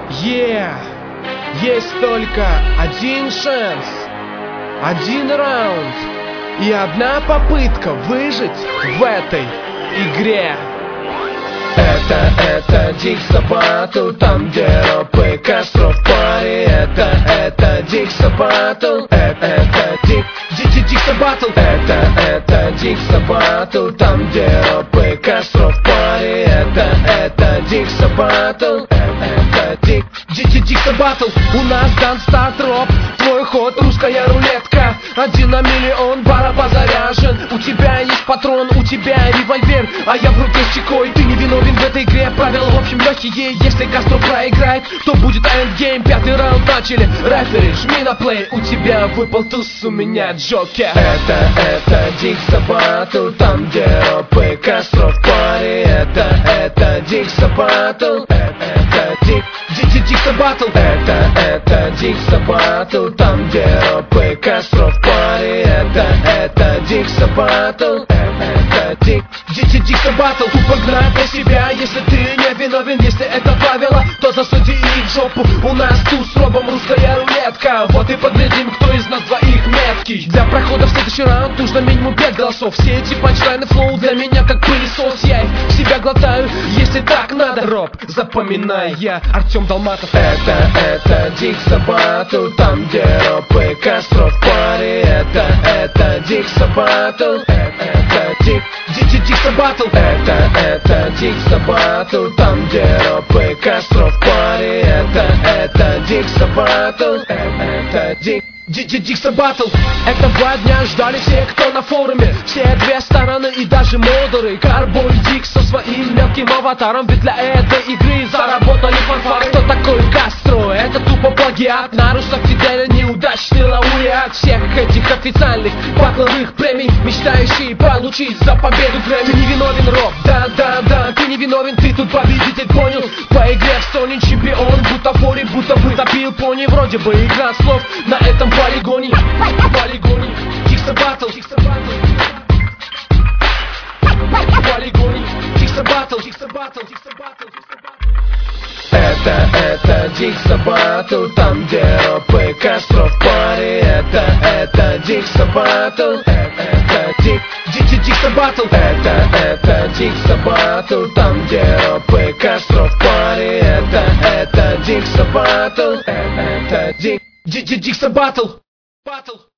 Есть только один шанс, один раунд и одна попытка выжить в этой игре. Это Дикса Батл, там где ропы Кастро в паре. Это Дикса Батл, это Дикса Батл. Это Дикса Батл, там где ропы Кастро в паре. Это Дикса Батл, это Дикса Батл. У нас дан старт роп, твой ход русская рулетка. 1 на миллион, бараба заряжен. У тебя есть патрон, у тебя револьвер, а я в руке с чекой. Ты не виновен в этой игре, правила в общем легкие. Если Кастро проиграет, то будет эндгейм. 5-й раунд начали, рефери, жми на плей. У тебя выпал туз, у меня джокер. Это Дикса Батл, там где ропы Кастро в паре. Это Дикса Батл, это Дикса Батл. Это Дикса Батл, там где ропы Кастро в паре. Это Дикса Батл, это Дикса Батл. Тупо гнать на себя, если ты не виновен. Если это правило, то засуди их в жопу. У нас туз с робом русская рулетка. Вот и поглядим, кто из нас двоих меткий. Для прохода в следующий раунд нужно минимум 5 голосов. Все эти панчлайны флоу для меня как пылесос. Я их в себя глотаю, если так надо. Роб, запоминай, я Артем Долматов. Это Дикса Батл, там где ропы Кастро в паре. Это Дикса Батл, это Дикса Батл. Это Дикса Батл, там где ропы Кастро в паре. Это Дикса Батл, это Дикса Батл. Этого дня ждали все, кто на форуме. Все две стороны и даже модеры. Карбой Дикс со своим мелким аватаром. Ведь для этой игры заработали фанфары. Кто такой Кастро? Это тупо плагиат. На русском Фиделя неудачный лауреат всех этих официальных батловых премий, мечтающий получить за победу Грэмми. Ты не виновен, Роб, да, ты не виновен. Ты тут победитель, понял? По игре в Sony чемпион. Бутафорик, будто бы топил пони. Вроде бы игра слов на этом полигоне. Дикса Батл, полигоне. Дикса Батл. Это Дикса Батл, там где ропы Кастро в паре. Это Дикса Батл, это Дикса Батл. Это Дикса Батл, там где ропы Кастро в паре. Это Дикса Батл, это Дикса Батл.